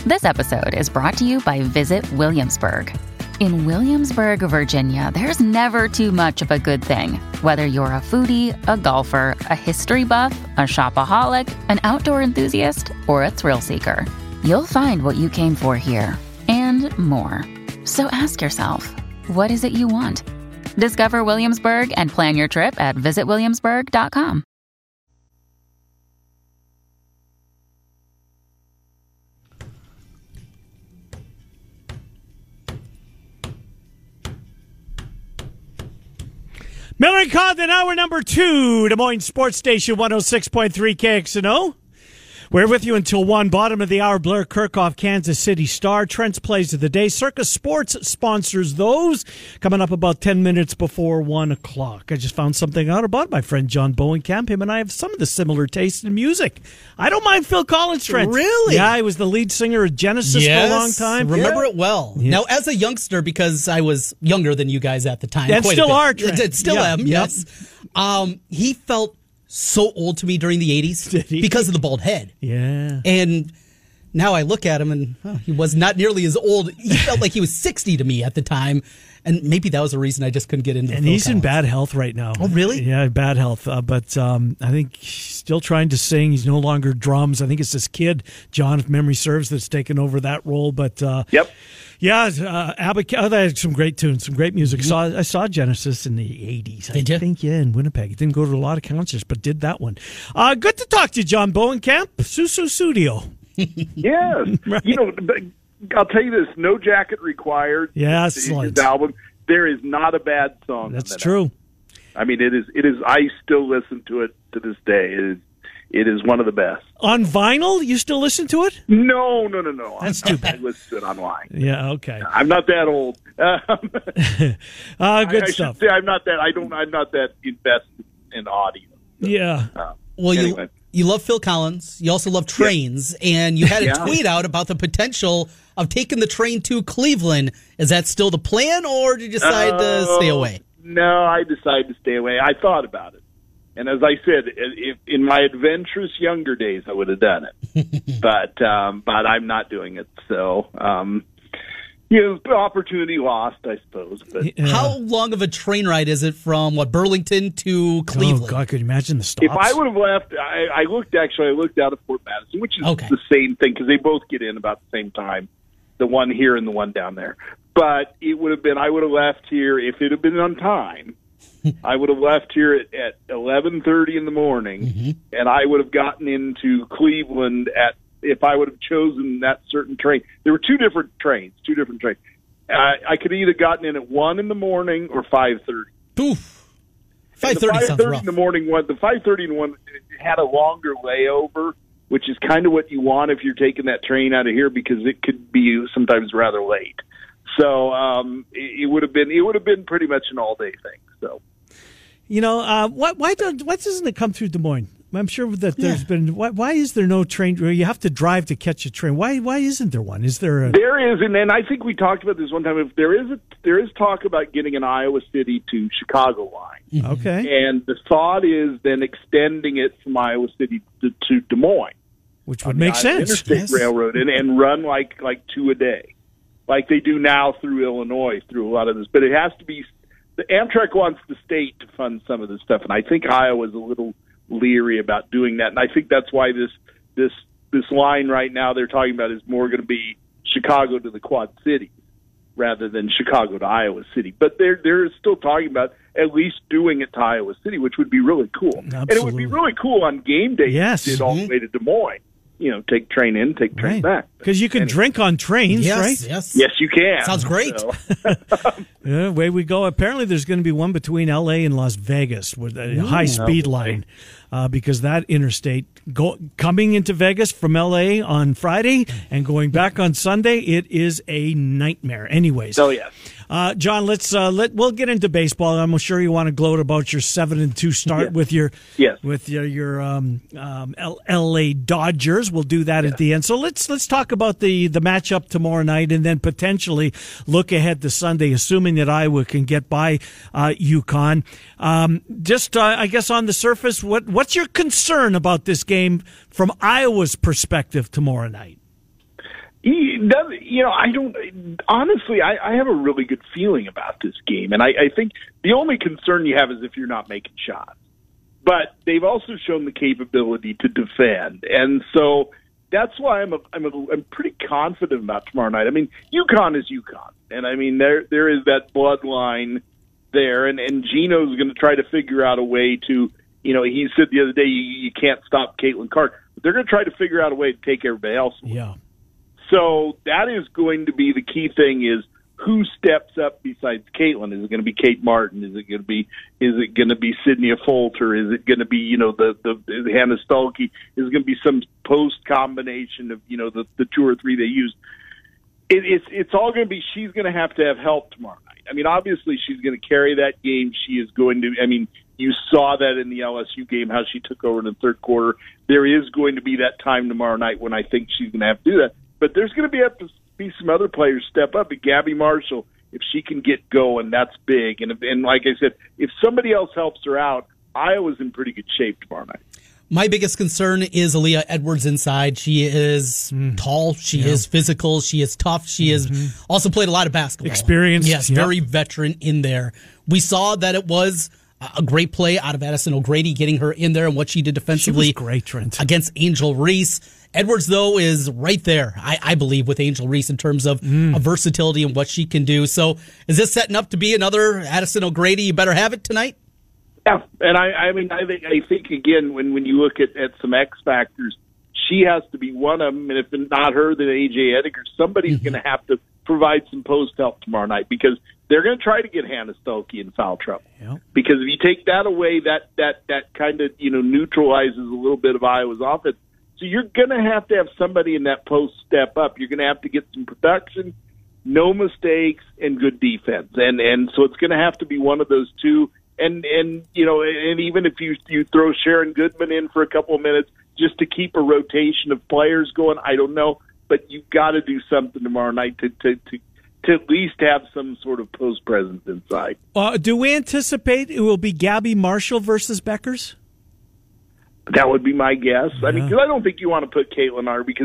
This episode is brought to you by Visit Williamsburg. In Williamsburg, Virginia, there's never too much of a good thing. Whether you're a foodie, a golfer, a history buff, a shopaholic, an outdoor enthusiast, or a thrill seeker, you'll find what you came for here and more. So ask yourself, what is it you want? Discover Williamsburg and plan your trip at visitwilliamsburg.com. Miller and Condon, hour number 2, Des Moines Sports Station 106.3 KXNO. We're with you until 1. Bottom of the hour, Blair Kirchhoff, Kansas City Star. Trent's Plays of the Day. Circus Sports sponsors those. Coming up about 10 minutes before 1 o'clock. I just found something out about my friend John Bowenkamp. Him and I have some of the similar tastes in music. I don't mind Phil Collins, Trent. Really? Yeah, he was the lead singer of Genesis for a long time. Remember it well. Yeah. Now, as a youngster, because I was younger than you guys at the time. And still are, Trent. Still am, yes. He felt so old to me during the 80s because of the bald head. Yeah. And now I look at him and he was not nearly as old. He felt like he was 60 to me at the time. And maybe that was the reason I just couldn't get into it. And he's in bad health right now. Oh, really? Yeah, bad health. But I think he's still trying to sing. He's no longer drums. I think it's this kid, John, if memory serves, that's taken over that role. But yep. Yeah, Abigail, they had some great tunes, some great music. Mm-hmm. I saw Genesis in the 80s. Did you? I think, in Winnipeg. Didn't go to a lot of concerts, but did that one. Good to talk to you, John Bowenkamp. Susu Studio. Yes. Right. You know, I'll tell you this, No Jacket Required. Yeah, his album. There is not a bad song. That's true. I mean, it is. I still listen to it to this day. It is one of the best. On vinyl, you still listen to it? No. That's too bad. I listen to it online. Yeah, okay. I'm not that old. Good stuff. Should say I'm not that. I'm not that invested in audio. So, yeah. Well, anyway. you love Phil Collins. You also love trains, and you had a Yeah. tweet out about the potential of taking the train to Cleveland. Is that still the plan, or did you decide to stay away? No, I decided to stay away. I thought about it. And as I said, in my adventurous younger days, I would have done it. but I'm not doing it. So, opportunity lost, I suppose. But How long of a train ride is it from, Burlington to Cleveland? Oh, God, could you imagine the stops? if I would have left, I looked out of Fort Madison, which is Okay. the same thing because they both get in about the same time, the one here and the one down there. But it would have been, I would have left here, if it had been on time, I would have left here at 11:30 in the morning, and I would have gotten into Cleveland if I would have chosen that certain train. There were two different trains. I could either gotten in at 1 in the morning or 5:30. Oof. 5:30 sounds rough. In the morning one, the 5:30 one had a longer layover, which is kind of what you want if you're taking that train out of here because it could be sometimes rather late. So it would have been pretty much an all day thing. So, why doesn't it come through Des Moines? I'm sure that there's been. Why is there no train? You have to drive to catch a train. Why isn't there one? Is there a? There is, and I think we talked about this one time. If there is talk about getting an Iowa City to Chicago line. Okay. And the thought is then extending it from Iowa City to Des Moines, Which would make sense. Interstate Railroad, and run like 2 a day, like they do now through Illinois through a lot of this. But it has to be. The Amtrak wants the state to fund some of this stuff, and I think Iowa's a little leery about doing that, and I think that's why this line right now they're talking about is more going to be Chicago to the Quad Cities rather than Chicago to Iowa City. But they're still talking about at least doing it to Iowa City, which would be really cool. Absolutely. And it would be really cool on game day. Yes. If you did all the way to Des Moines. Take train in, take train back. Because you can drink on trains, right? Yes, you can. Sounds great. So. Yeah, away we go. Apparently, there's going to be one between L.A. and Las Vegas with a high-speed line because that interstate coming into Vegas from L.A. on Friday and going back on Sunday, it is a nightmare. Anyways. Oh, yeah. John, we'll get into baseball. I'm sure you want to gloat about your 7-2 start with your LA Dodgers. We'll do that at the end. So let's talk about the matchup tomorrow night, and then potentially look ahead to Sunday, assuming that Iowa can get by UConn. I guess on the surface, what's your concern about this game from Iowa's perspective tomorrow night? He does, I don't, honestly, I have a really good feeling about this game. And I think the only concern you have is if you're not making shots. But they've also shown the capability to defend. And so that's why I'm pretty confident about tomorrow night. I mean, UConn is UConn. And I mean, there is that bloodline there. And Gino's going to try to figure out a way to, he said the other day, you can't stop Caitlin Clark. But they're going to try to figure out a way to take everybody else away. Yeah. So that is going to be the key thing, is who steps up besides Caitlin? Is it going to be Kate Martin? Is it going to be Sydney Folter? Is it going to be, the Hannah Stuelke? Is it going to be some post combination of, the two or three they use? It's all going to be, she's going to have help tomorrow night. I mean, obviously she's going to carry that game. She is going to, I mean, you saw that in the LSU game, how she took over in the third quarter. There is going to be that time tomorrow night when I think she's going to have to do that. But there's going to have to be some other players step up. And Gabby Marshall, if she can get going, that's big. And like I said, if somebody else helps her out, Iowa's in pretty good shape tomorrow night. My biggest concern is Aaliyah Edwards inside. She is tall. She is physical. She is tough. She has also played a lot of basketball. Experience. Yes, very veteran in there. We saw that it was a great play out of Addison O'Grady, getting her in there and what she did defensively. She was great, Trent. Against Angel Reese. Edwards, though, is right there, I believe, with Angel Reese in terms of versatility and what she can do. So is this setting up to be another Addison O'Grady? You better have it tonight? Yeah, and I think again, when you look at some X factors, she has to be one of them, and if not her, then A.J. Ediger. Somebody's going to have to provide some post help tomorrow night, because they're going to try to get Hannah Stuelke in foul trouble. Yeah. Because if you take that away, that kind of neutralizes a little bit of Iowa's offense. So you're going to have somebody in that post step up. You're going to have to get some production, no mistakes, and good defense. And so it's going to have to be one of those two. And even if you throw Sharon Goodman in for a couple of minutes just to keep a rotation of players going, I don't know. But you've got to do something tomorrow night to at least have some sort of post presence inside. Do we anticipate it will be Gabby Marshall versus Beckers? That would be my guess. I mean, because I don't think you want to put Caitlin on her, because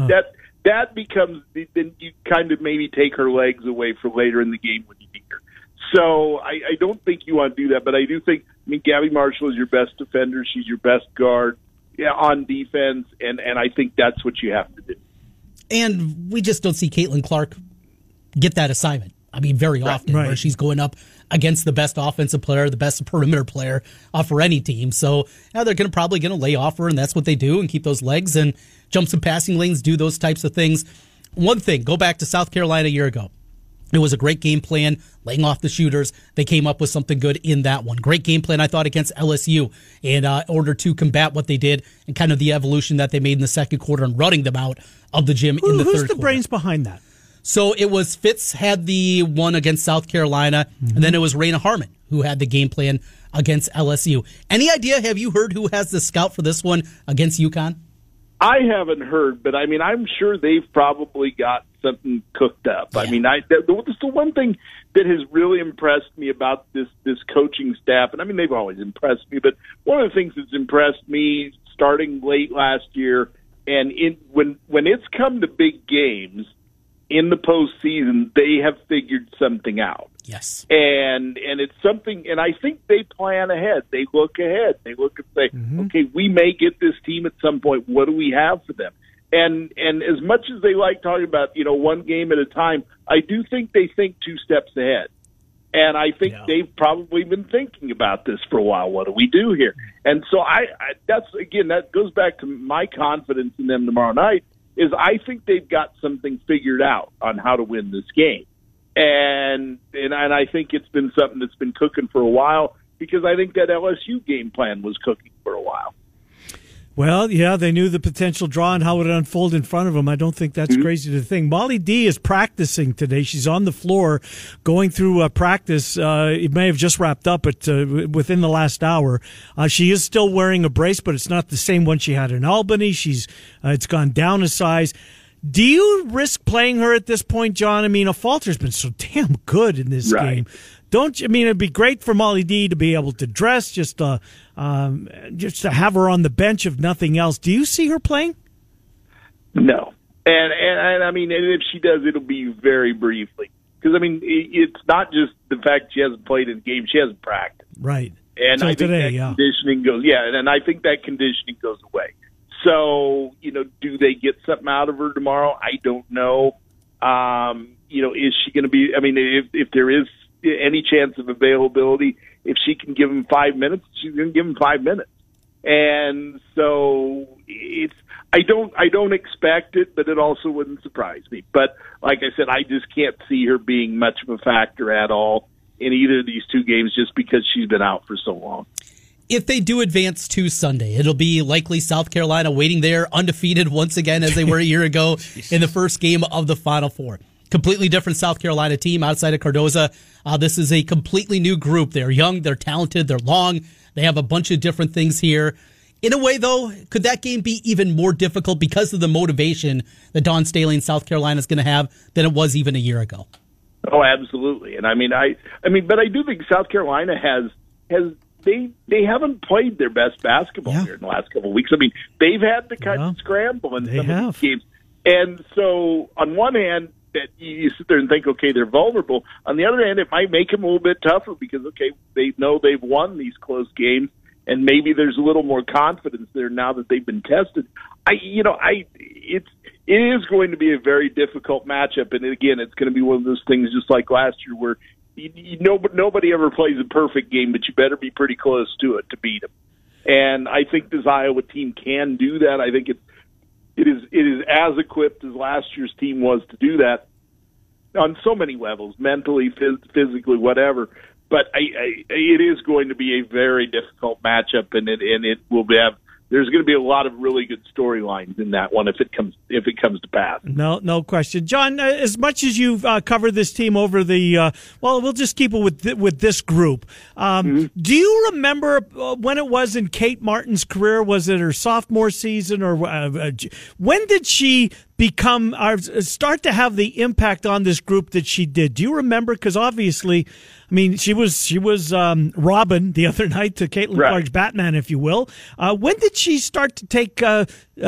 that becomes, then you kind of maybe take her legs away for later in the game when you need her. So I don't think you want to do that, but I do think, Gabby Marshall is your best defender. She's your best guard on defense, and I think that's what you have to do. And we just don't see Caitlin Clark get that assignment. Very often, where she's going up against the best offensive player, the best perimeter player for any team. So they're probably going to lay off her, and that's what they do, and keep those legs and jump some passing lanes, do those types of things. One thing, go back to South Carolina a year ago. It was a great game plan, laying off the shooters. They came up with something good in that one. Great game plan, I thought, against LSU in order to combat what they did and kind of the evolution that they made in the second quarter and running them out of the gym in the third quarter. Who's the brains behind that? So it was Fitz had the one against South Carolina, and then it was Raina Harmon who had the game plan against LSU. Any idea, have you heard who has the scout for this one against UConn? I haven't heard, but I'm sure they've probably got something cooked up. Yeah. The one thing that has really impressed me about this coaching staff, and they've always impressed me, but one of the things that's impressed me starting late last year, and when it's come to big games in the postseason, they have figured something out. Yes. And it's something, and I think they plan ahead. They look ahead. They look and say, okay, we may get this team at some point. What do we have for them? And as much as they like talking about, one game at a time, I do think they think two steps ahead. And I think they've probably been thinking about this for a while. What do we do here? And so that goes back to my confidence in them tomorrow night, is I think they've got something figured out on how to win this game. And I think it's been something that's been cooking for a while, because I think that LSU game plan was cooking for a while. Well, yeah, they knew the potential draw and how it would unfold in front of them. I don't think that's crazy to think. Molly D is practicing today. She's on the floor going through practice. It may have just wrapped up, but within the last hour. She is still wearing a brace, but it's not the same one she had in Albany. It's gone down a size. Do you risk playing her at this point, John? Falter's been so damn good in this game. Don't you? It'd be great for Molly D to be able to dress, just to have her on the bench, if nothing else. Do you see her playing? No, and mean, and if she does, it'll be very briefly. Because, I mean, it's not just the fact she hasn't played in the game. She hasn't practiced. Right. And I think conditioning goes, and I think that conditioning goes away. So, do they get something out of her tomorrow? I don't know. Is she going to be, I mean, if there is any chance of availability, if she can give him 5 minutes, she's going to give him 5 minutes. And so I don't expect it, but it also wouldn't surprise me. But like I said, I just can't see her being much of a factor at all in either of these two games just because she's been out for so long. If they do advance to Sunday, it'll be likely South Carolina waiting there undefeated once again as they were a year ago in the first game of the Final Four. Completely different South Carolina team outside of Cardozo. This is a completely new group. They're young, they're talented, they're long. They have a bunch of different things here. In a way, though, could that game be even more difficult because of the motivation that Dawn Staley in South Carolina is going to have than it was even a year ago? Oh, absolutely. And I mean, but I do think South Carolina has they haven't played their best basketball here in the last couple of weeks. I mean, they've had to kind of scramble in some of these games. And so, on one hand, that you sit there and think, okay, they're vulnerable. On the other hand, it might make them a little bit tougher because, okay, they know they've won these close games, and maybe there's a little more confidence there now that they've been tested. It is going to be a very difficult matchup, and again, it's going to be one of those things just like last year where nobody ever plays a perfect game, but you better be pretty close to it to beat them. And I think this Iowa team can do that. I think it is as equipped as last year's team was to do that on so many levels, mentally, physically, whatever. But it is going to be a very difficult matchup, and it will have. There's going to be a lot of really good storylines in that one if it comes to pass. No question, John. As much as you've covered this team over the we'll just keep it with this group. Do you remember when it was in Kate Martin's career? Was it her sophomore season, or when did she become start to have the impact on this group that she did? Do you remember? Because obviously, I mean, she was Robin the other night to Caitlin Clark's Batman, if you will. When did she start to take to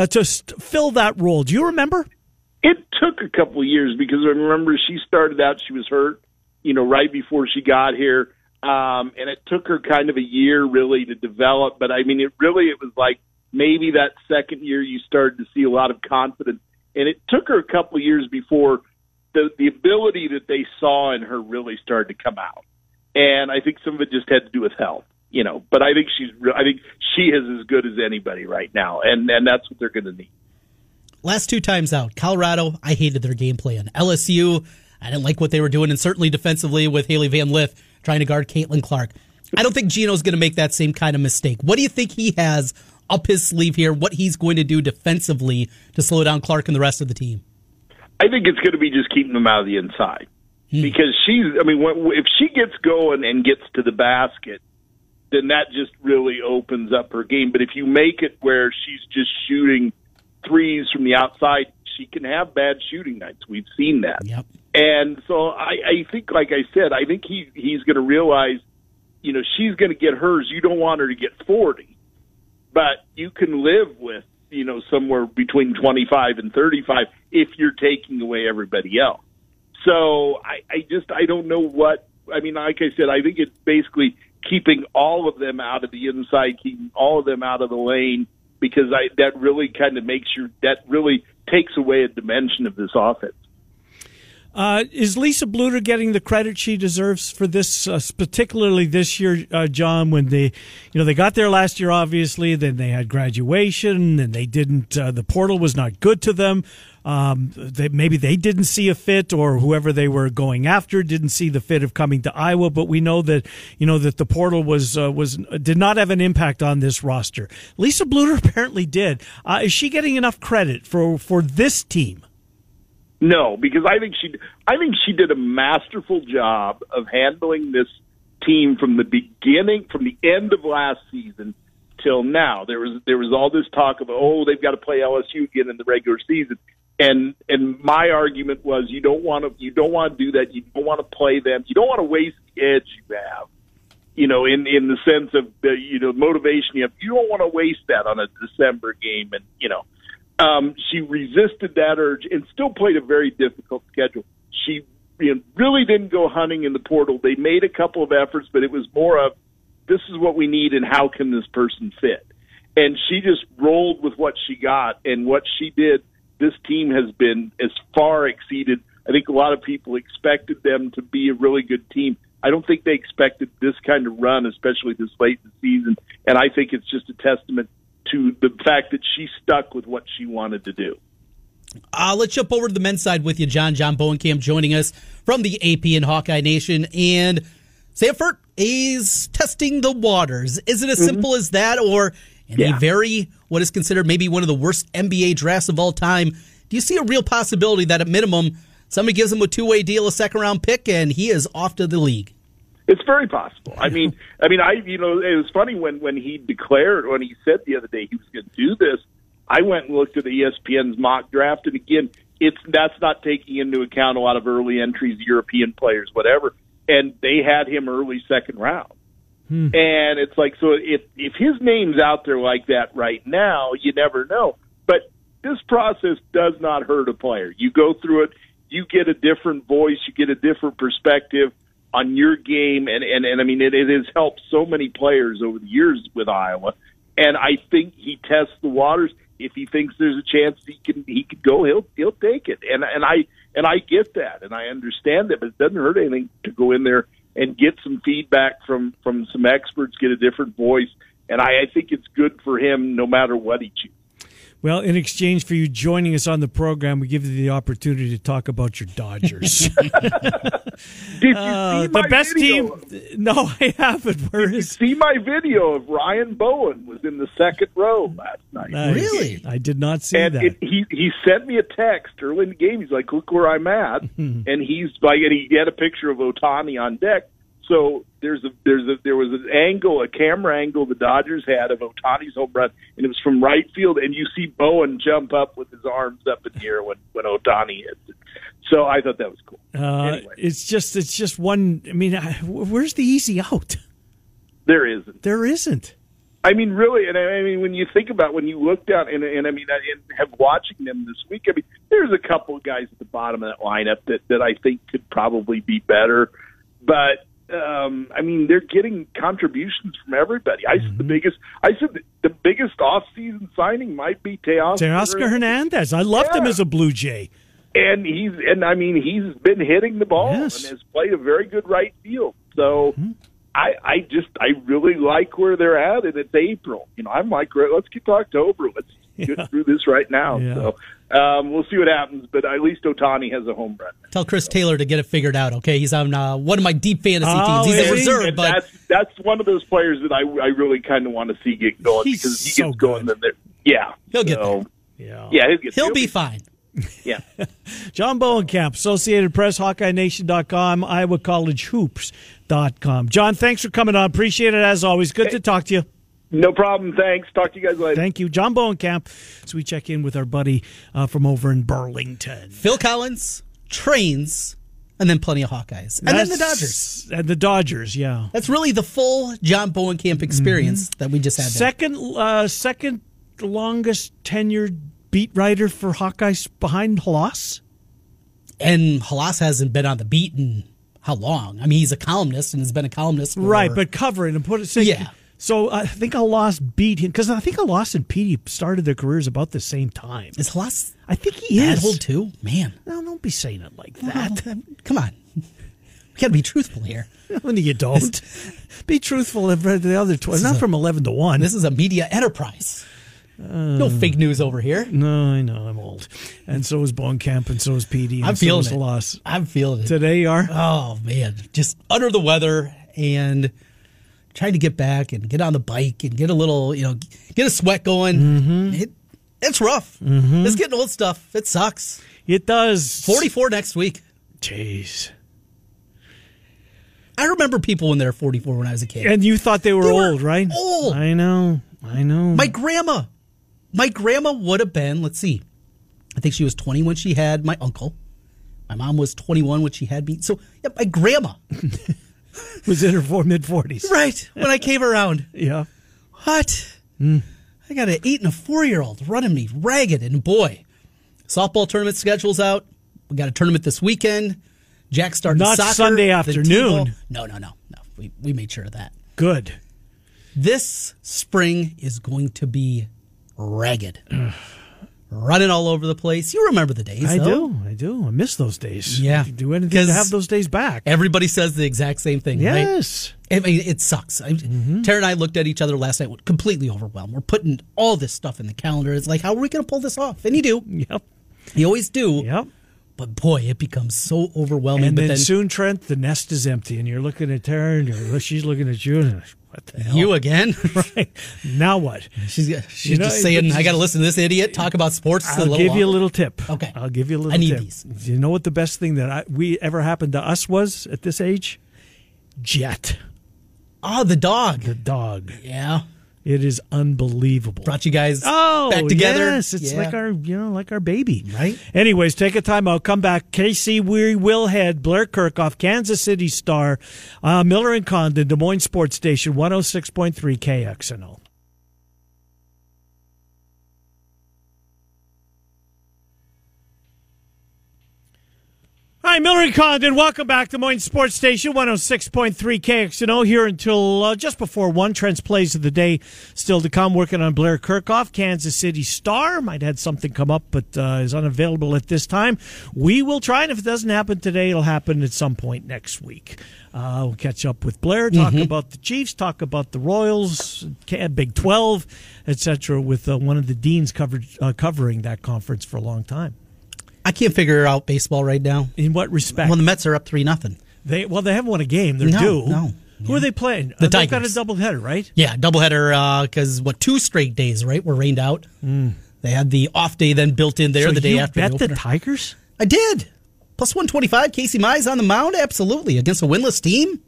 fill that role? Do you remember? It took a couple of years because I remember she started out, she was hurt, right before she got here, and it took her kind of a year really to develop. But I mean, it was like maybe that second year you started to see a lot of confidence. And it took her a couple of years before the ability that they saw in her really started to come out. And I think some of it just had to do with health, But I think she is as good as anybody right now, and that's what they're going to need. Last two times out, Colorado, I hated their game plan. LSU, I didn't like what they were doing, and certainly defensively with Haley Van Lith trying to guard Caitlin Clark. I don't think Gino's going to make that same kind of mistake. What do you think he has up his sleeve here, what he's going to do defensively to slow down Clark and the rest of the team? I think it's going to be just keeping them out of the inside. Because if she gets going and gets to the basket, then that just really opens up her game. But if you make it where she's just shooting threes from the outside, she can have bad shooting nights. We've seen that. Yep. And so I think, like I said, I think he's going to realize, she's going to get hers. You don't want her to get 40. But you can live with, somewhere between 25 and 35 if you're taking away everybody else. So I don't know what, I mean, like I said, I think it's basically keeping all of them out of the inside, keeping all of them out of the lane, because that really kind of that really takes away a dimension of this offense. Is Lisa Bluder getting the credit she deserves for this, particularly this year, John? When they got there last year, obviously, then they had graduation, and they didn't. The portal was not good to them. Maybe they didn't see a fit, or whoever they were going after didn't see the fit of coming to Iowa. But we know that that the portal did not have an impact on this roster. Lisa Bluder apparently did. Is she getting enough credit for this team? No, because I think she did a masterful job of handling this team from the beginning, from the end of last season till now. There was all this talk of they've got to play LSU again in the regular season, and my argument was you don't want to do that. You don't want to play them. You don't want to waste the edge you have. In the sense of motivation you have. You don't want to waste that on a December game, and She resisted that urge and still played a very difficult schedule. She really didn't go hunting in the portal. They made a couple of efforts, but it was more of, this is what we need and how can this person fit? And she just rolled with what she got, and what she did, this team has been as far exceeded. I think a lot of people expected them to be a really good team. I don't think they expected this kind of run, especially this late in the season, and I think it's just a testament to the fact that she stuck with what she wanted to do. Let's jump over to the men's side with you, John. John Bowenkamp joining us from the AP and Hawkeye Nation. And Sanford is testing the waters. Is it as simple as that, or in a very, what is considered maybe one of the worst NBA drafts of all time, do you see a real possibility that at minimum somebody gives him a two-way deal, a second-round pick, and he is off to the league? It's very possible. I mean, it was funny when he declared, when he said the other day he was going to do this, I went and looked at ESPN's mock draft, and again, that's not taking into account a lot of early entries, European players, whatever, and they had him early second round. And it's like, so if his name's out there like that right now, you never know. But this process does not hurt a player. You go through it, you get a different voice, you get a different perspective on your game, and I mean, it has helped so many players over the years with Iowa, and I think he tests the waters. If he thinks there's a chance he could go, he'll take it, and I get that, and I understand that, but it doesn't hurt anything to go in there and get some feedback from some experts, get a different voice, and I think it's good for him no matter what he chooses. Well, in exchange for you joining us on the program, we give you the opportunity to talk about your Dodgers. Did you see the best video? Team? No, I haven't. Where is? See my video of Ryan Bowen was in the second row last night. Really? I did not see and that. He sent me a text early in the game. He's like, "Look where I'm at," and he's like, and he had a picture of Ohtani on deck. So there was an angle, a camera angle the Dodgers had of Ohtani's home run, and it was from right field, and you see Bowen jump up with his arms up in the air when Ohtani hits it. So I thought that was cool. Anyway. It's just one. I mean, where's the easy out? There isn't. There isn't. I mean, really, and I mean, when you think about, when you look down, and I mean, and have watching them this week, I mean, there's a couple of guys at the bottom of that lineup that I think could probably be better, but. I mean, they're getting contributions from everybody. I said the biggest off-season signing might be Teoscar Hernandez. I loved him as a Blue Jay, and he's been hitting the ball and has played a very good right field. So I really like where they're at, and it's April. I'm like, let's get to October. Let's get through this right now. Yeah. So we'll see what happens, but at least Ohtani has a home run. Tell Chris Taylor to get it figured out, okay? He's on one of my deep fantasy teams. He's a reserve, but that's one of those players that I really kind of want to see get going, because he gets going. Then he'll get there. Yeah, he'll be fine. Yeah. John Bowenkamp, Associated Press, HawkeyeNation.com, IowaCollegeHoops.com. John, thanks for coming on. Appreciate it as always. Good to talk to you. No problem. Thanks. Talk to you guys later. Thank you. John Bowenkamp. So we check in with our buddy from over in Burlington. Phil Collins, Trains, and then plenty of Hawkeyes. And then the Dodgers. And the Dodgers, yeah. That's really the full John Bowenkamp experience that we just had there. Second longest tenured beat writer for Hawkeyes behind Halas. And Halas hasn't been on the beat in how long? I mean, he's a columnist and has been a columnist for... Right, but covering and put it... Yeah. So I think Halas beat him, because I think Halas and Petey started their careers about the same time. Is Halas? I think he is. Old too? Man. No, don't be saying it like that. Well, come on. We got to be truthful here. When you don't. Be truthful of the other 12. Not from 11 to 1. This is a media enterprise. No fake news over here. No, I know. I'm old. And so is Bowenkamp, and so is Petey, and I'm feeling so is Halas. I'm feeling it. Today you are? Oh, man. Just under the weather and... trying to get back and get on the bike and get a little, get a sweat going. It's rough. It's getting old stuff. It sucks. It does. 44 next week. Jeez. I remember people when they were 44 when I was a kid. And you thought they were old, right? Old. I know. My grandma would have been, let's see, I think she was 20 when she had my uncle. My mom was 21 when she had me. So, yeah, my grandma. Was in her mid-40s. Right, when I came around. Yeah. What? I got an 8 and a 4-year-old running me ragged, and boy, softball tournament schedule's out. We got a tournament this weekend. Jack's starting Not soccer. Sunday afternoon. No. We made sure of that. Good. This spring is going to be ragged. Running all over the place. You remember the days, I though. do. I miss those days. Yeah. I'd do anything to have those days back. Everybody says the exact same thing, right? Yes. I mean, it sucks. Tara and I looked at each other last night, completely overwhelmed. We're putting all this stuff in the calendar. It's like, how are we going to pull this off? And you do. Yep. You always do. Yep. But boy, it becomes so overwhelming. And but then soon, Trent, the nest is empty, and you're looking at Tara, and she's looking at you, and what the hell? You again? Right. Now what? She's just saying, I got to listen to this idiot talk about sports. I'll give you a little tip. Okay. I'll give you a little I need tip. these. You know what the best thing that ever happened to us was at this age? Jet. Oh, the dog. The dog. Yeah. It is unbelievable. Brought you guys back together. Yes, it's like our baby. Right. Anyways, take a time out. Come back. KC we will head. Blair Kirchhoff, Kansas City Star, Miller and Condon, Des Moines Sports Station, 106.3 KXNO. Hi, Miller and Condon. Welcome back to Des Moines Sports Station, 106.3 KXNO. Here until just before 1. Trent's plays of the day still to come. Working on Blair Kirchhoff, Kansas City Star. Might have had something come up, but is unavailable at this time. We will try, and if it doesn't happen today, it'll happen at some point next week. We'll catch up with Blair, talk about the Chiefs, talk about the Royals, Big 12, etc. with one of the deans covering that conference for a long time. I can't figure out baseball right now. In what respect? Well, the Mets are up 3-0. They haven't won a game. They're due. No. Who are they playing? The They've Tigers. got a doubleheader, right? Yeah, doubleheader because 2 straight days, right, were rained out. They had the off day then built in there So the day you after bet the the opener. Tigers? I did. Plus 125. Casey Mize on the mound, absolutely against a winless team.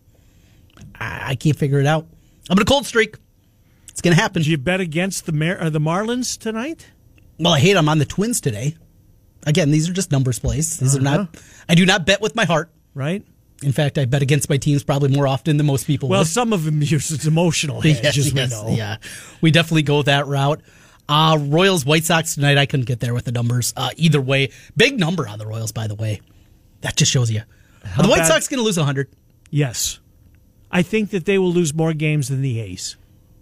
I can't figure it out. I'm in a cold streak. It's going to happen. Did you bet against the Marlins tonight? Well, I hate I'm on the Twins today. Again, these are just numbers plays. These are not. I do not bet with my heart. Right. In fact, I bet against my teams probably more often than most people. Well, would. some of them use its emotional hedge, as we know. Yeah, we definitely go that route. Royals, White Sox tonight. I couldn't get there with the numbers. Either way, big number on the Royals. By the way, that just shows you. Are the White Sox going to lose 100? Yes, I think that they will lose more games than the A's.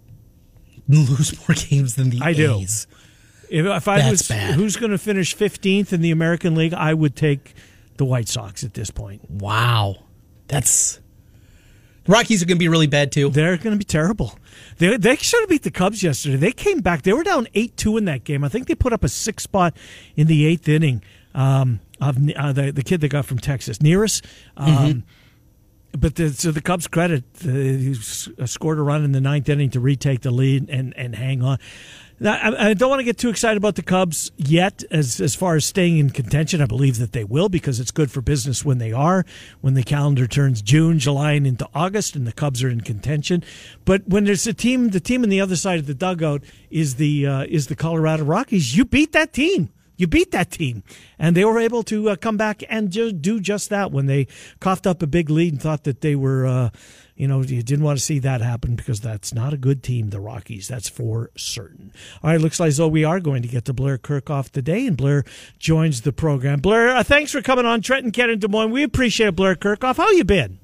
Lose more games than the A's. Do. If I was bad. Who's going to finish 15th in the American League, I would take the White Sox at this point. Wow. The Rockies are going to be really bad, too. They're going to be terrible. They should have beat the Cubs yesterday. They came back. They were down 8-2 in that game. I think they put up a 6 spot in the 8th inning of the kid they got from Texas, Neris. But to the Cubs' credit, he scored a run in the 9th inning to retake the lead and hang on. Now, I don't want to get too excited about the Cubs yet as far as staying in contention. I believe that they will because it's good for business when they are, when the calendar turns June, July, and into August, and the Cubs are in contention. But when there's the team on the other side of the dugout is the Colorado Rockies, you beat that team. You beat that team. And they were able to come back and do just that when they coughed up a big lead and thought that they were, you didn't want to see that happen because that's not a good team, the Rockies. That's for certain. All right, looks like as though we are going to get to Blair Kirchhoff today, and Blair joins the program. Blair, thanks for coming on. Trent and Ken in Des Moines. We appreciate Blair Kirchhoff. How you been?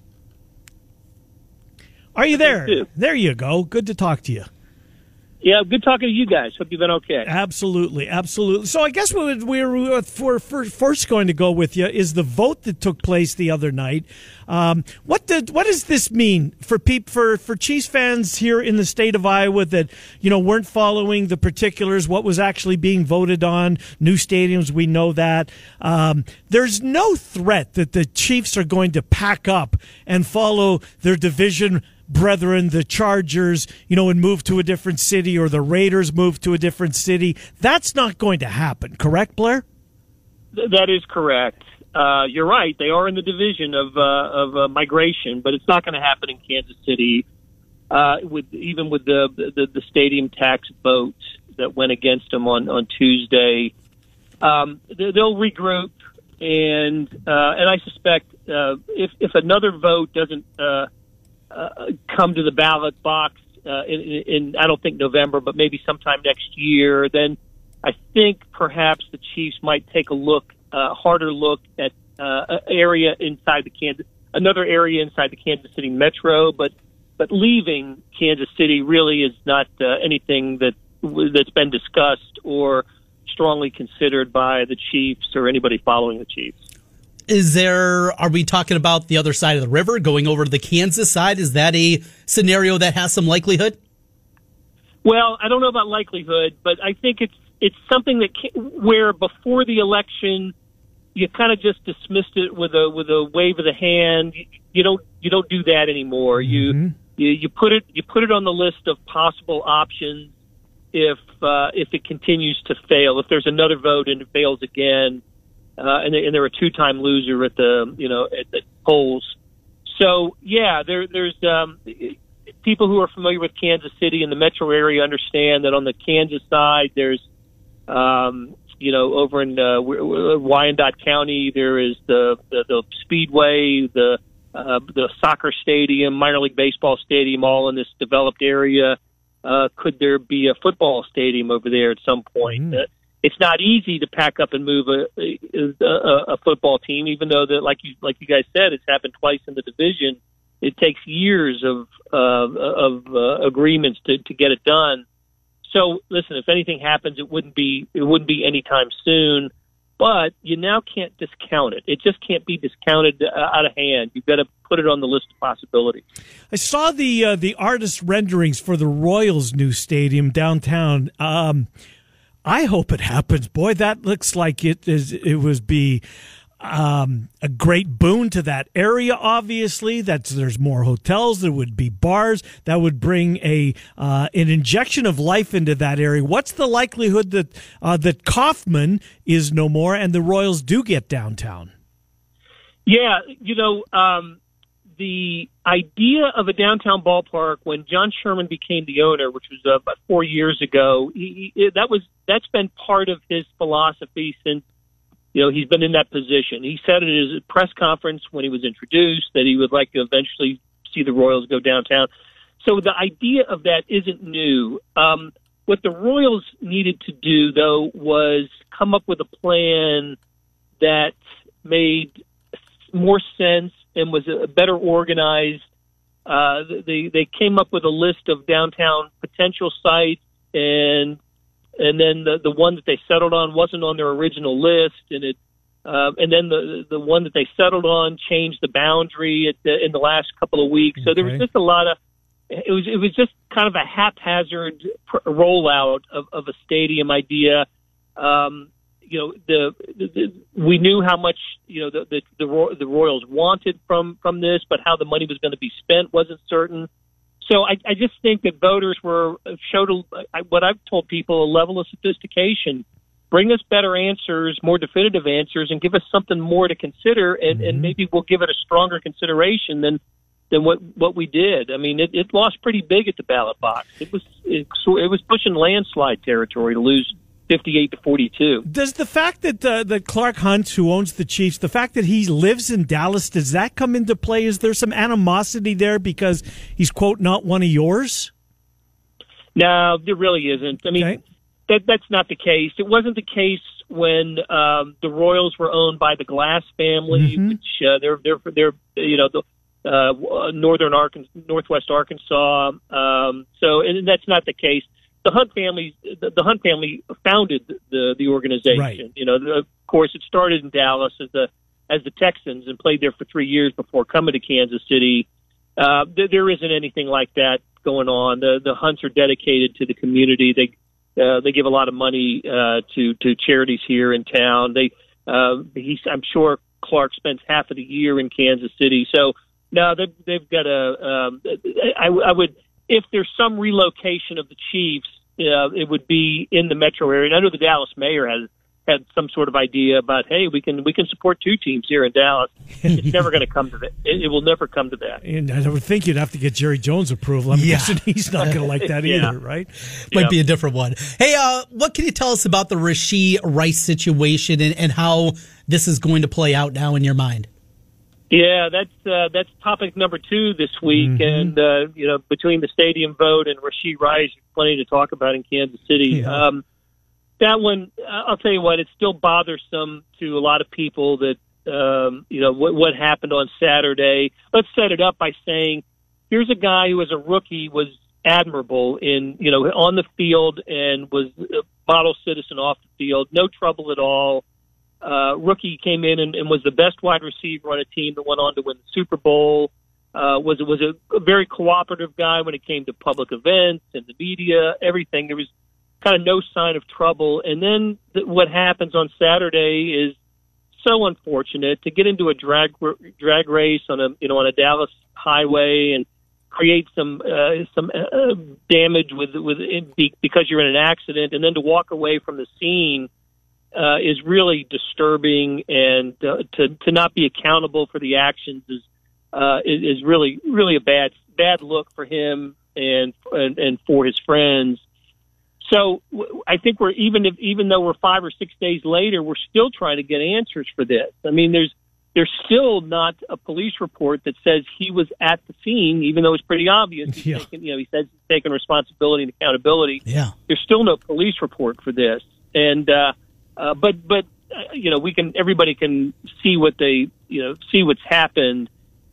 Are you there? There you go. Good to talk to you. Yeah, good talking to you guys. Hope you've been okay. Absolutely. So I guess we're first going to go with you is the vote that took place the other night. What does this mean for Chiefs fans here in the state of Iowa that weren't following the particulars? What was actually being voted on? New stadiums, we know that. There's no threat that the Chiefs are going to pack up and follow their division brethren, the Chargers, and move to a different city, or the Raiders move to a different city. That's not going to happen, correct, Blair? That is correct. You're right. They are in the division of migration, but it's not going to happen in Kansas City. With the stadium tax vote that went against them on Tuesday, they'll regroup, and I suspect if another vote doesn't come to the ballot box in I don't think November, but maybe sometime next year, then I think perhaps the Chiefs might take a harder look at another area inside the Kansas City metro. But leaving Kansas City really is not anything that's been discussed or strongly considered by the Chiefs or anybody following the Chiefs. Are we talking about the other side of the river, going over to the Kansas side? Is that a scenario that has some likelihood? Well, I don't know about likelihood, but I think it's something where before the election you kind of just dismissed it with a wave of the hand. You don't do that anymore. Mm-hmm. You put it on the list of possible options if it continues to fail. If there's another vote and it fails again. And they're a two-time loser at the polls. So yeah, there's people who are familiar with Kansas City and the metro area understand that on the Kansas side, there's over in Wyandotte County, there is the Speedway, the soccer stadium, minor league baseball stadium, all in this developed area. Could there be a football stadium over there at some point? It's not easy to pack up and move a football team, even though that, like you guys said, it's happened twice in the division. It takes years of agreements to get it done. So, listen, if anything happens, it wouldn't be anytime soon. But you now can't discount it. It just can't be discounted out of hand. You've got to put it on the list of possibilities. I saw the artist renderings for the Royals' new stadium downtown. I hope it happens. Boy, that looks like it would be a great boon to that area. Obviously, there's more hotels. There would be bars. That would bring an injection of life into that area. What's the likelihood that Kauffman is no more and the Royals do get downtown? Yeah, the idea of a downtown ballpark when John Sherman became the owner, which was about 4 years ago, that's been part of his philosophy since he's been in that position. He said it at his press conference when he was introduced that he would like to eventually see the Royals go downtown. So the idea of that isn't new. What the Royals needed to do, though, was come up with a plan that made more sense and was better organized. They came up with a list of downtown potential sites, and then the one that they settled on wasn't on their original list, and then the one that they settled on changed the boundary in the last couple of weeks. So there was just a lot of it was just kind of a haphazard rollout of a stadium idea. We knew how much the Royals wanted from this, but how the money was going to be spent wasn't certain. So I just think that voters showed what I've told people, a level of sophistication. Bring us better answers, more definitive answers, and give us something more to consider, and maybe we'll give it a stronger consideration than what we did. I mean, it lost pretty big at the ballot box. It was pushing landslide territory to lose 58-42. Does the fact that Clark Hunt, who owns the Chiefs, the fact that he lives in Dallas, does that come into play? Is there some animosity there because he's, quote, not one of yours? No, there really isn't. I mean, that's not the case. It wasn't the case when the Royals were owned by the Glass family, which they're Northwest Arkansas. And that's not the case. The Hunt family founded the organization. Right. Of course, it started in Dallas as the Texans and played there for 3 years before coming to Kansas City. There isn't anything like that going on. The Hunts are dedicated to the community. They give a lot of money to charities here in town. I'm sure Clark spends half of the year in Kansas City. So no, they've got I would. If there's some relocation of the Chiefs, it would be in the metro area. And I know the Dallas mayor had some sort of idea about, hey, we can support two teams here in Dallas. It's never going to come to that. It will never come to that. And I would think you'd have to get Jerry Jones' approval. I'm guessing he's not going to like that either, right? Might be a different one. Hey, what can you tell us about the Rashee Rice situation and how this is going to play out now in your mind? Yeah, that's topic number 2 this week, and between the stadium vote and Rashee Rice, plenty to talk about in Kansas City. Yeah. That one, I'll tell you what, it's still bothersome to a lot of people that what happened on Saturday. Let's set it up by saying, here's a guy who, as a rookie, was admirable in on the field and was a model citizen off the field, no trouble at all. Rookie came in and was the best wide receiver on a team that went on to win the Super Bowl. Was a very cooperative guy when it came to public events and the media, everything. There was kind of no sign of trouble. And then what happens on Saturday is so unfortunate. To get into a drag race on a Dallas highway and create some damage because you're in an accident, and then to walk away from the scene is really disturbing, and to not be accountable for the actions is really a bad look for him and for his friends. So I think even though we're 5 or 6 days later, we're still trying to get answers for this. I mean, there's still not a police report that says he was at the scene, even though it's pretty obvious. He says he's taking responsibility and accountability. Yeah. There's still no police report for this, and but everybody can see see what's happened,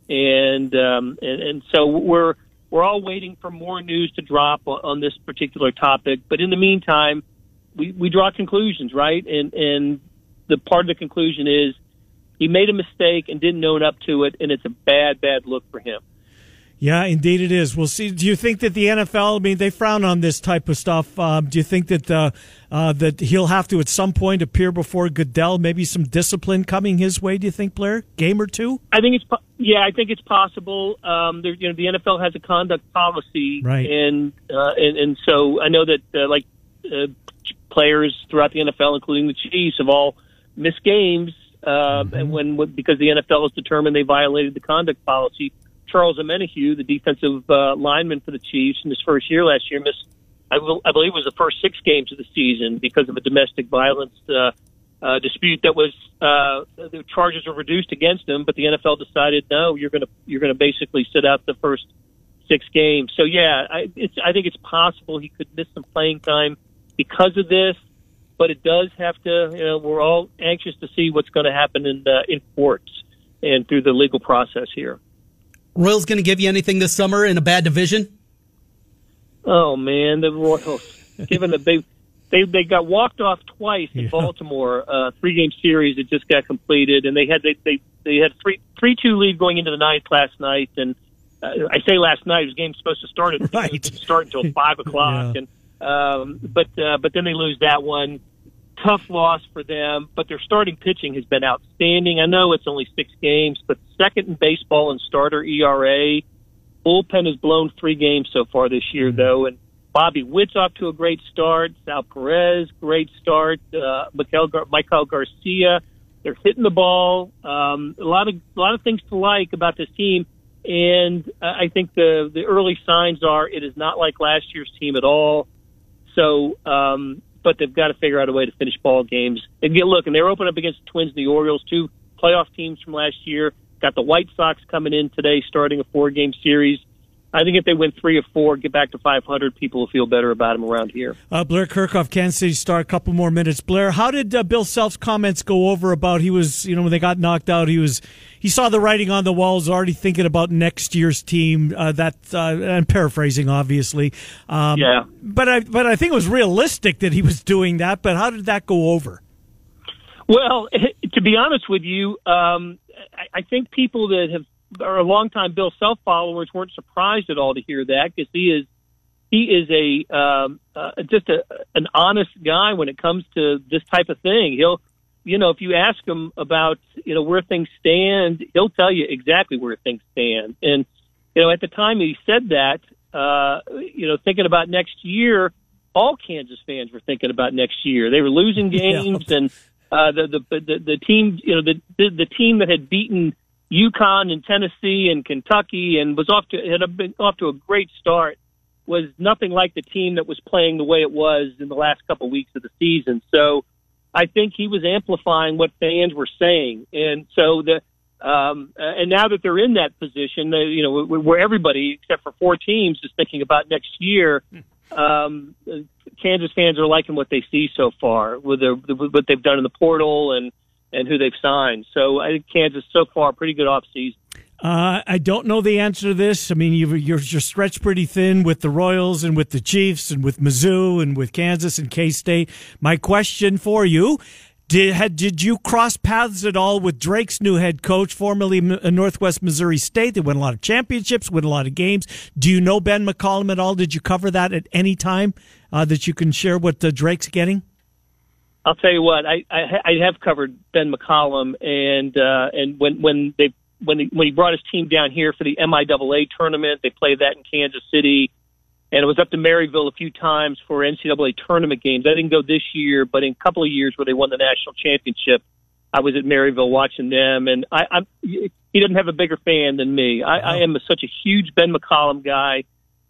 and so we're all waiting for more news to drop on this particular topic. But in the meantime, we draw conclusions, right? And the part of the conclusion is he made a mistake and didn't own up to it, and it's a bad look for him. Yeah, indeed it is. We'll see. Do you think that the NFL, I mean, they frown on this type of stuff. Do you think that that he'll have to at some point appear before Goodell? Maybe some discipline coming his way, do you think, Blair? Game or two? I think it's possible. The NFL has a conduct policy. Right. And so I know that players throughout the NFL, including the Chiefs, have all missed games and because the NFL has determined they violated the conduct policy. Charles Omenihu, the defensive lineman for the Chiefs, in his first year last year, missed, I believe it was the first 6 games of the season because of a domestic violence dispute that was the charges were reduced against him, but the NFL decided no, you're gonna basically sit out the first 6 games. So yeah, I think it's possible he could miss some playing time because of this, but it does have to. We're all anxious to see what's going to happen in courts and through the legal process here. Royals going to give you anything this summer in a bad division? Oh man, the Royals, given the they got walked off twice in Baltimore, 3-game series that just got completed, and they had 3-2 lead going into the 9th last night, and I say last night, the game's supposed to start at right. It didn't start until 5 o'clock, yeah. and but then they lose that one. Tough loss for them, but their starting pitching has been outstanding. I know it's only 6 games, but second in baseball in starter ERA. Bullpen has blown 3 games so far this year, though, and Bobby Witt's off to a great start. Sal Perez, great start. Michael Garcia, they're hitting the ball. A lot of things to like about this team, and I think the early signs are it is not like last year's team at all. So. But they've got to figure out a way to finish ball games. And they were opening up against the Twins and the Orioles, 2 playoff teams from last year. Got the White Sox coming in today, starting a 4-game series. I think if they win 3 or 4, get back to 500, people will feel better about them around here. Blair Kerkhoff, Kansas City Star, a couple more minutes. Blair, how did Bill Self's comments go over about he was, when they got knocked out, he saw the writing on the walls, already thinking about next year's team. I'm paraphrasing, obviously. Yeah. But I think it was realistic that he was doing that. But how did that go over? Well, to be honest with you, I think people that are a longtime Bill Self followers weren't surprised at all to hear that, because he is an honest guy when it comes to this type of thing. He'll, if you ask him about where things stand, he'll tell you exactly where things stand. And at the time he said that, thinking about next year, all Kansas fans were thinking about next year. They were losing games, and the team, the team that had beaten UConn and Tennessee and Kentucky and had been off to a great start was nothing like the team that was playing the way it was in the last couple of weeks of the season. So I think he was amplifying what fans were saying. And so And now that they're in that position, where everybody except for 4 teams is thinking about next year, Kansas fans are liking what they see so far with what they've done in the portal and who they've signed. So I think Kansas so far pretty good offseason. I don't know the answer to this. I mean, you're stretched pretty thin with the Royals and with the Chiefs and with Mizzou and with Kansas and K-State. My question for you, did you cross paths at all with Drake's new head coach, formerly Northwest Missouri State? They won a lot of championships, win a lot of games. Do you know Ben McCollum at all? Did you cover that at any time that you can share what Drake's getting? I'll tell you what, I have covered Ben McCollum, and when he brought his team down here for the MIAA tournament, they played that in Kansas City, and it was up to Maryville a few times for NCAA tournament games. I didn't go this year, but in a couple of years where they won the national championship, I was at Maryville watching them, and he doesn't have a bigger fan than me. I am such a huge Ben McCollum guy.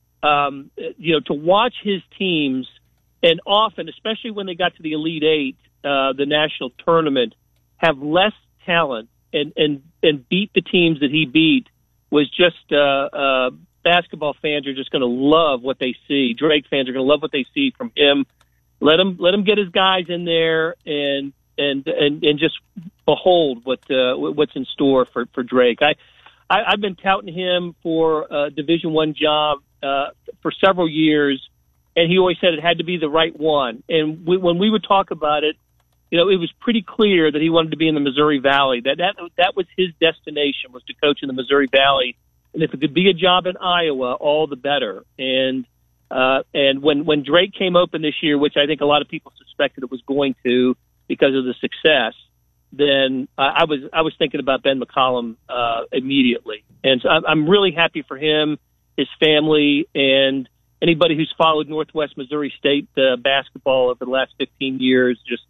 To watch his teams, and often, especially when they got to the Elite Eight, the national tournament, have less talent and beat the teams that he beat was just basketball fans are just going to love what they see. Drake fans are going to love what they see from him. Let him get his guys in there and just behold what's in store for Drake. I've been touting him for a Division I job for several years, and he always said it had to be the right one. And when we would talk about it, it was pretty clear that he wanted to be in the Missouri Valley. That was his destination, was to coach in the Missouri Valley. And if it could be a job in Iowa, all the better. And when Drake came open this year, which I think a lot of people suspected it was going to because of the success, then I was thinking about Ben McCollum immediately. And so I'm really happy for him, his family, and anybody who's followed Northwest Missouri State basketball over the last 15 years. Just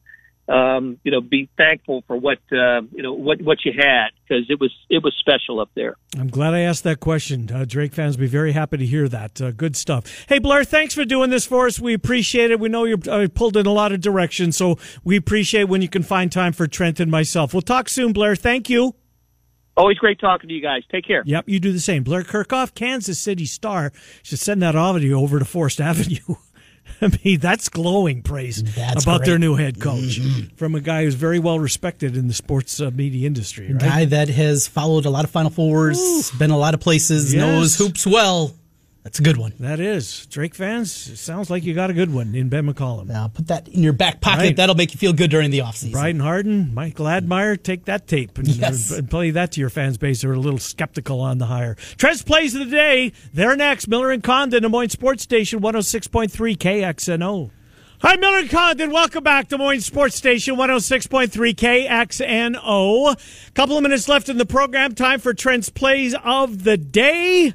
be thankful for what you had, because it was special up there. I'm glad I asked that question. Drake fans will be very happy to hear that. Good stuff. Hey, Blair, thanks for doing this for us. We appreciate it. We know you're pulled in a lot of directions, so we appreciate when you can find time for Trent and myself. We'll talk soon, Blair. Thank you. Always great talking to you guys. Take care. Yep, you do the same. Blair Kirchhoff, Kansas City Star. Should send that audio over to Forest Avenue. I mean, that's glowing praise about their new head coach from a guy who's very well respected in the sports media industry. Right? A guy that has followed a lot of Final Fours, been a lot of places, knows hoops well. That's a good one. That is. Drake fans, it sounds like you got a good one in Ben McCollum. Now, put that in your back pocket. Right. That'll make you feel good during the offseason. Bryden Harden, Michael Admire, take that tape and play that to your fans base who are a little skeptical on the hire. Trent's Plays of the Day. They're next. Miller and Condon, Des Moines Sports Station, 106.3 KXNO. Hi, Miller and Condon. Welcome back to Des Moines Sports Station, 106.3 KXNO. A couple of minutes left in the program. Time for Trent's Plays of the Day.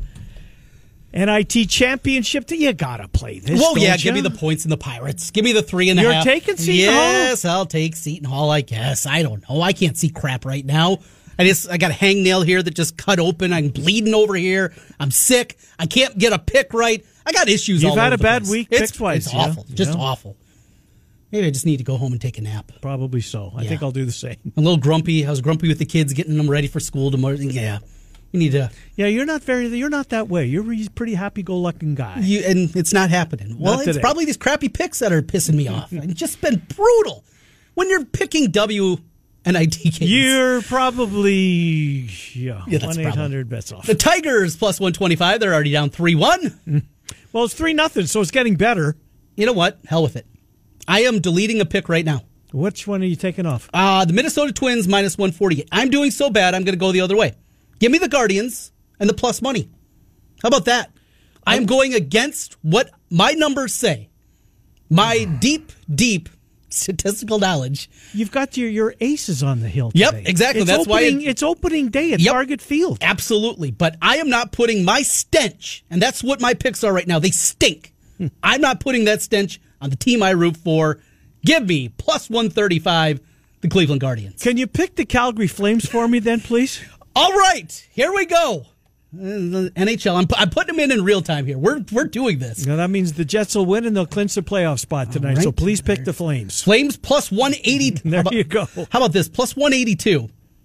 NIT Championship, you gotta play this. Well, yeah, give me the points in the Pirates. Give me the 3.5. You're taking Seton Hall? Yes, I'll take Seton Hall, I guess. I don't know. I can't see crap right now. I got a hangnail here that just cut open. I'm bleeding over here. I'm sick. I can't get a pick right. I got issues all over the place. You've had a bad week pick-wise. It's awful. Just awful. Maybe I just need to go home and take a nap. Probably so. I think I'll do the same. I'm a little grumpy. I was grumpy with the kids, getting them ready for school tomorrow. Yeah. You need to. Yeah, you're not that way. You're a pretty happy-go-lucky guy. And it's not happening. Well, it's probably these crappy picks that are pissing me off. It's just been brutal. When you're picking WNIT games. You're probably 1-800 bets off. The Tigers plus 125. They're already down 3-1. Well, it's 3-0, so it's getting better. You know what? Hell with it. I am deleting a pick right now. Which one are you taking off? The Minnesota Twins minus 148. I'm doing so bad, I'm going to go the other way. Give me the Guardians and the plus money. How about that? I'm going against what my numbers say. My deep statistical knowledge. You've got your aces on the hill today. Yep, exactly. It's opening day at Target Field. Absolutely. But I am not putting my stench, and that's what my picks are right now. They stink. I'm not putting that stench on the team I root for. Give me plus 135, the Cleveland Guardians. Can you pick the Calgary Flames for me then, please? All right, here we go. The NHL. I'm putting them in real time here. We're doing this. Now that means the Jets will win and they'll clinch the playoff spot tonight. Right. So please pick the Flames. Flames plus 180. There you go. How about this? Plus 182.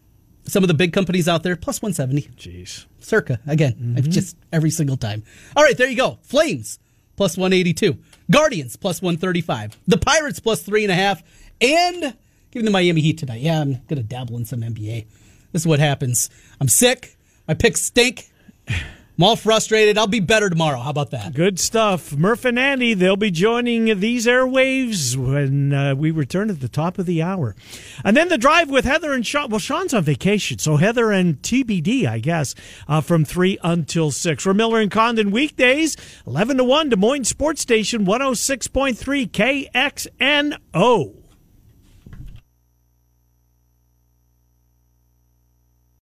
some of the big companies out there, plus 170. Jeez. Circa, again, just every single time. All right, there you go. Flames, plus 182. Guardians, plus 135. The Pirates, plus 3.5. And give me the Miami Heat tonight. Yeah, I'm going to dabble in some NBA. This is what happens. I'm sick. My picks stink. I'm all frustrated. I'll be better tomorrow. How about that? Good stuff. Murph and Andy, they'll be joining these airwaves when we return at the top of the hour. And then the drive with Heather and Sean. Well, Sean's on vacation, so Heather and TBD, I guess, from 3 until 6. We're Miller and Condon weekdays, 11 to 1, Des Moines Sports Station, 106.3 KXNO.